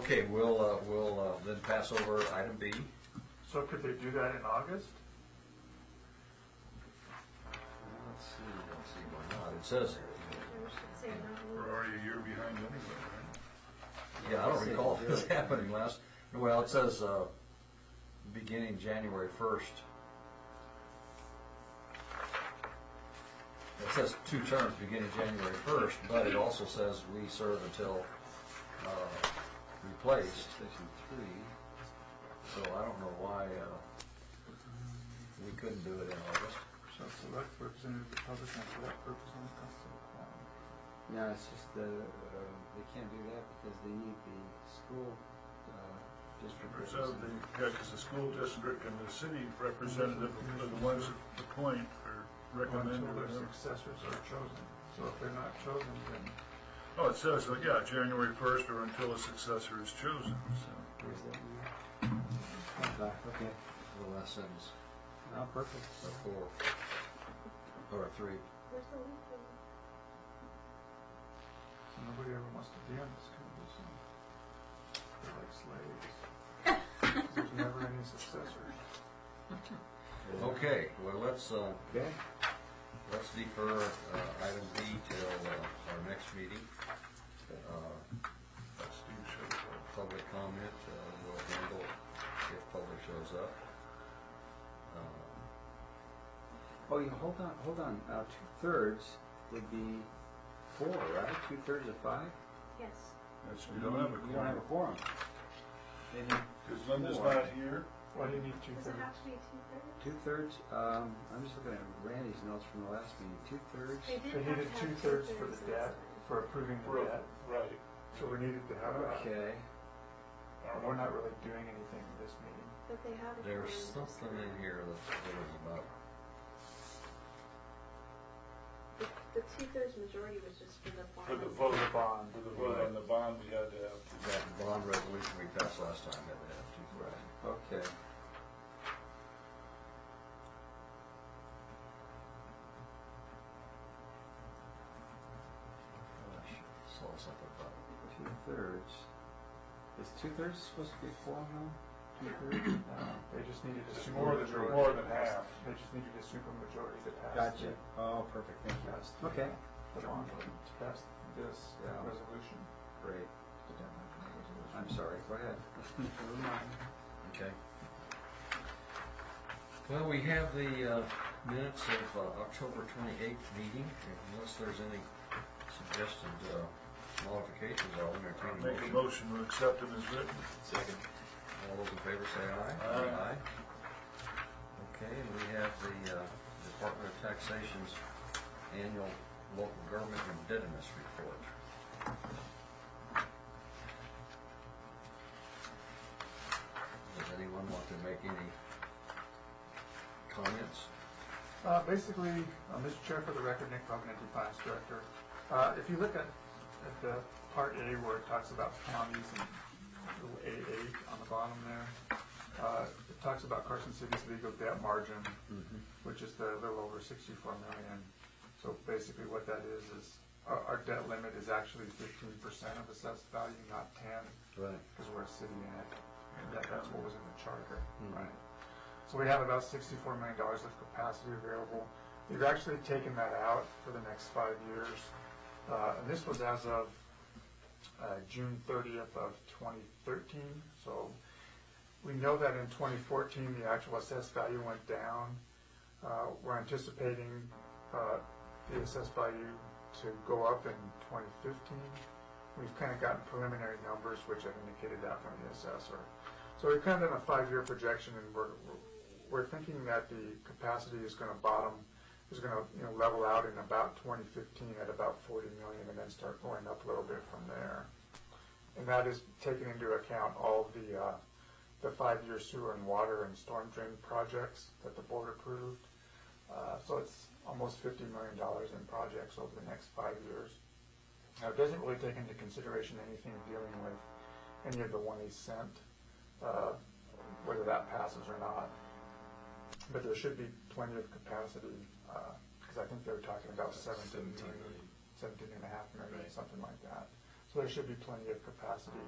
Okay, we'll then pass over item B. So could they do that in August? Let's see why not. It says here. We should say no. We're already a year behind anyway, right? Yeah, I don't recall this happening last. Well, it says beginning January 1st. It says 2 terms beginning January 1st, but it also says we serve until replaced. Section 3. So I don't know why we couldn't do it in August. Shall select representative of the public and for that purpose only constitute a quorum. Yeah, it's just they can't do that because they need the school district So because the school district and the city representative are the ones that appoint or recommend. Until their successors are chosen. So if they're not chosen, then Oh, it says, yeah, January 1st or until a successor is chosen. So. Where's that one? Okay. The last sentence. Oh, perfect. Or 4. Or 3. Where's the link? so nobody ever wants to be on this committee. So they're like slaves. There's never any successors. Okay, well let's Okay. defer item B till our next meeting. Steve shows up. Public comment we'll handle if public shows up. Oh, yeah, hold on. 2/3 would be 4, right? 2/3 of 5? Yes. That's, we don't have a You don't have a quorum. quorum. They need Because Linda's 4. not here. Why do you need Does it 2/3? have to be 2/3? 2/3. I'm just looking at Randy's notes from the last meeting. 2/3. They did They have needed to have 2/3 for the last debt, time. for approving the debt. Right. So we needed to have that. Okay. And we're not really doing anything in this meeting. But they had a There's quorum. something in here that was about. The 2/3 majority was just for the bond. For the vote. The bond. For the vote on the bond, we had to have. That bond resolution we passed last time had to have 2/3. Okay. Saw something about it. 2/3. Is 2/3 supposed to be 4 now? 2/3? They just needed a It's super more than half. They just needed a super majority to pass. Gotcha. Oh, perfect. Thank you. Pass. Okay. The bond, to pass this Yeah. resolution. Great. The debt resolution. I'm sorry. Go ahead. Never mind. Okay. Well, we have the minutes of October 28th meeting. Unless there's any suggested modifications, I'll entertain a Make a motion. motion to accept them as written. Second. All those in favor say aye. Aye. Okay, and we have the Department of Taxation's annual local government indebtedness report. Does anyone want to make any comments? Basically, Mr. Chair, for the record, Nick Provenenti, Finance Director. If you look at the Part A where it talks about counties and little A8 on the bottom there, it talks about Carson City's legal debt margin, which is the little over 64 million. So basically what that is our debt limit is actually 15% of assessed value, not 10, Right. because we're a city in it. And that's what was in the charter, right? So we have about $64 million of capacity available. We've actually taken that out for the next 5 years. And this was as of June 30th of 2013. So we know that in 2014 the actual assessed value went down. We're anticipating the assessed value to go up in 2015. We've kind of gotten preliminary numbers which have indicated that from the assessor. So we've kind of done a 5-year projection, and we're thinking that the capacity is going to bottom, is going to level out in about 2015 at about 40 million, and then start going up a little bit from there. And that is taking into account all the 5-year sewer and water and storm drain projects that the board approved. So it's almost $50 million in projects over the next 5 years. Now, it doesn't really take into consideration anything dealing with any of the 1/8 cent, whether that passes or not. But there should be plenty of capacity, because I think they were talking about 17.5 million, Right. something like that. So there should be plenty of capacity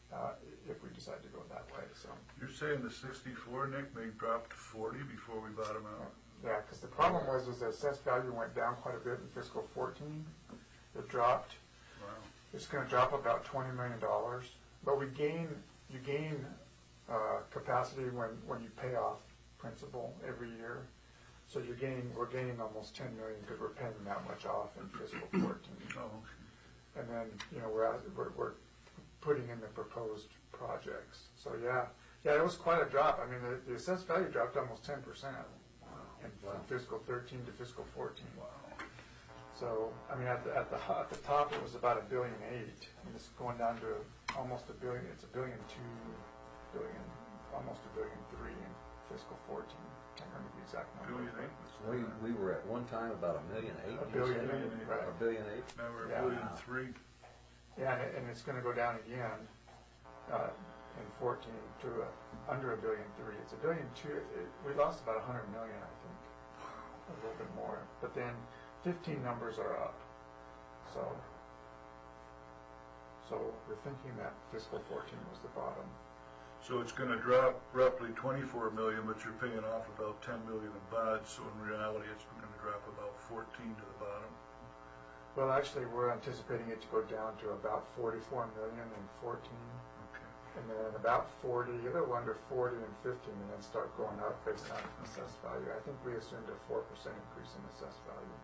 if we decide to go that way, so. You're saying the 64, Nick, may drop to 40 before we bottom out? Yeah, because the problem was the assessed value went down quite a bit in fiscal 14. It dropped. Wow. It's going to drop about $20 million, but you gain capacity when you pay off principal every year. So we're gaining almost $10 million because we're paying that much off in fiscal 14. Oh, And then, we're putting in the proposed projects. So yeah, it was quite a drop. I mean, the assessed value dropped almost 10% from fiscal 13 to fiscal 14. wow. So, I mean, at the top, it was about $1.8 billion, and it's going down to almost $1 billion. It's $1.2 billion, almost $1.3 billion in fiscal 14. Can't remember the exact number. We were at one time about $1.8 million. $1.8 billion, right. $1.8 billion. Now we're Yeah. $1.3 billion. Yeah, and it's going to go down again in 14 to under $1.3 billion. It's $1.2 billion. We lost about $100 million, I think, a little bit more. But then 15 numbers are up. So we're thinking that fiscal 14 was the bottom. So it's going to drop roughly 24 million, but you're paying off about 10 million in bonds, so in reality it's going to drop about 14 to the bottom. Well, actually, we're anticipating it to go down to about 44 million in 14, Okay. and then about 40, a little under 40 and 15, and then start going up based on assessed value. I think we assumed a 4% increase in assessed value.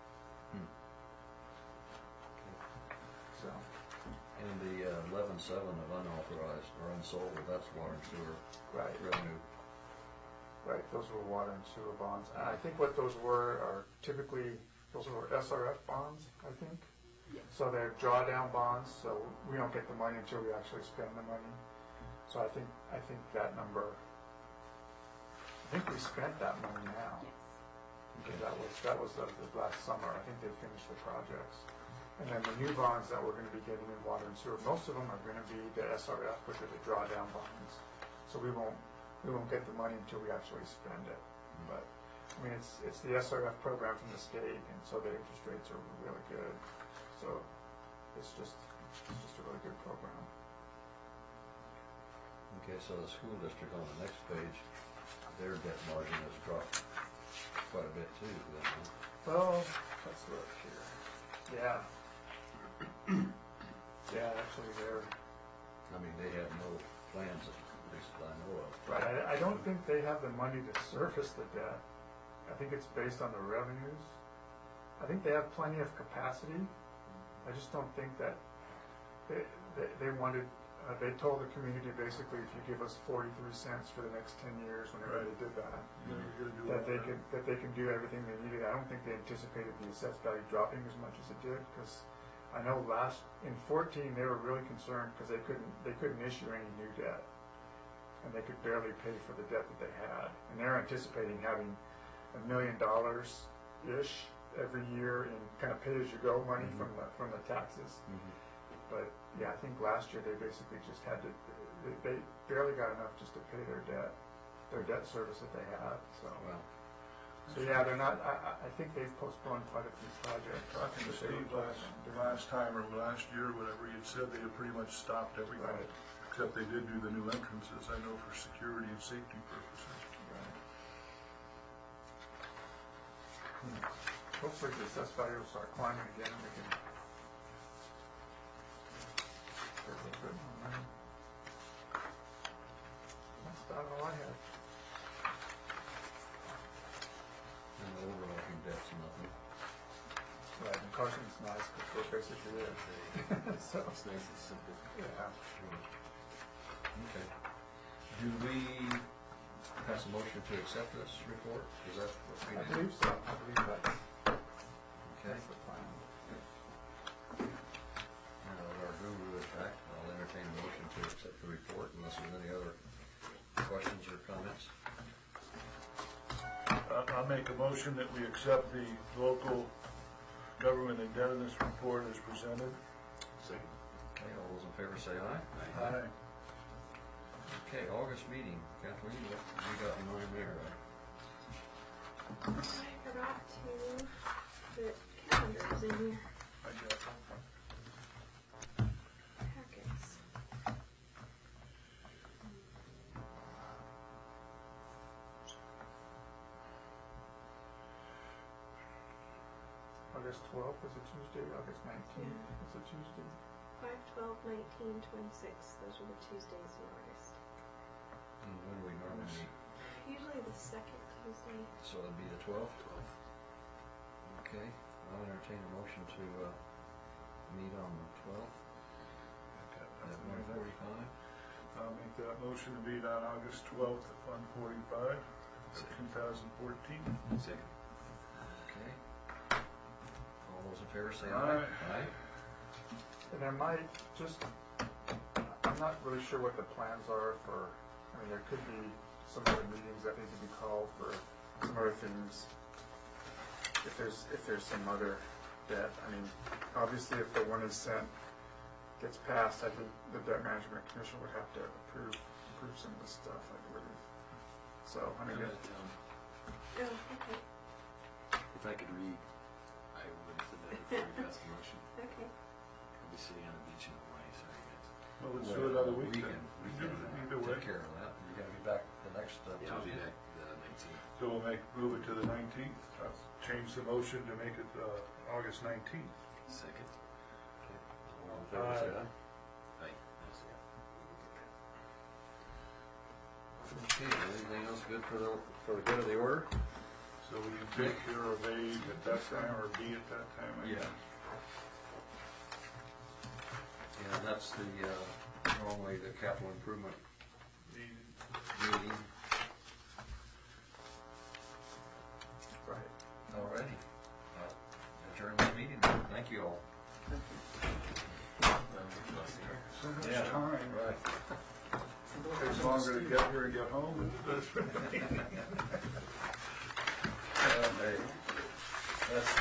So, And the 11.7 of unauthorized or unsold, that's water and sewer right, revenue. right, those were water and sewer bonds. And I think what those were are typically, those were SRF bonds, I think. So they're drawdown bonds, so we don't get the money until we actually spend the money. So I think that number, I think we spent that money now. Because that was the last summer. I think they finished the projects. And then the new bonds that we're going to be getting in water and sewer, most of them are going to be the SRF, which are the drawdown bonds. So we won't get the money until we actually spend it. But I mean, it's the SRF program from the state, and so the interest rates are really good. So it's just a really good program. Okay, so the school district on the next page, their debt margin has dropped quite a bit too. Then, huh? Well, let's look here. Yeah. Yeah, actually they're, I mean, they have no plans, at least that I know of. right, I don't think they have the money to service the debt. I think it's based on the revenues. I think they have plenty of capacity. I just don't think that they wanted, they told the community basically, if you give us 43 cents for the next 10 years, whenever they did that, that they can do everything they needed. I don't think they anticipated the assessed value dropping as much as it did, because I know in 14 they were really concerned because they couldn't issue any new debt, and they could barely pay for the debt that they had, and they're anticipating having $1 million-ish every year in kind of pay-as-you-go money from the taxes. But yeah, I think last year they basically just had to, they barely got enough just to pay their debt service that they had. So, Well, so yeah, they're not. I think they've postponed quite a few projects. Talking to Steve last time or last year, whatever, you'd said they had pretty much stopped everything. Right. Except they did do the new entrances, I know, for security and safety purposes. Right. Hopefully the assessed value will start climbing again and we can get a little bit more money. That's about all I have. and the overlapping debt's nothing. Right, and Carson's nice because we're basically there. So, It's nice and simple. yeah. Okay. Do we pass a motion to accept this report? Is that what we I do? believe so. I believe Okay. that's the plan. Now, our guru attack, I'll entertain a motion to accept the report unless there's any other questions or comments. I'll make a motion that we accept the local government indebtedness report as presented. Second. Okay, all those in favor say aye. Aye. Okay, August meeting. Kathleen, what you got in mind there? I forgot to put calendars in your I got packets. August 12th is a Tuesday, August 19th is a Tuesday. 5, 12, 19, 26, those are the Tuesdays in August. And when do we normally meet? Usually the second Tuesday. So it'd be the 12th? Okay, I'll entertain a motion to meet on the 12th at 1:45. I'll make that motion to meet on August 12th at 1:45, 2014. Second. Okay. All those in favor say aye. Aye. And there might just, I'm not really sure what the plans are for, I mean, there could be some other meetings that need to be called for some other things. If there's some other debt, I mean, obviously if the one is sent gets passed, I think the Debt Management Commission would have to approve some of the stuff, I believe. So, I mean, Oh, okay, If I could read, I would have said that before we passed the motion. okay. I'll be sitting on the beach in Hawaii, sorry guys. Well, let's do it on the We weekend. can Either way. take care of that. You gotta be back the next Yeah, I'll be Tuesday. back the 19th. So we'll move it to the 19th. I'll change the motion to make it August 19th. Second. All in favor say aye. Aye. Okay, anything else good for the good of the order? So we can take care of A at that time or B at that time. I guess. Yeah, that's normally the capital improvement meeting. right. Alrighty. Adjourn the meeting. Thank you all. So much Yeah. time. Right. Takes longer to get here and get home. Hey, that's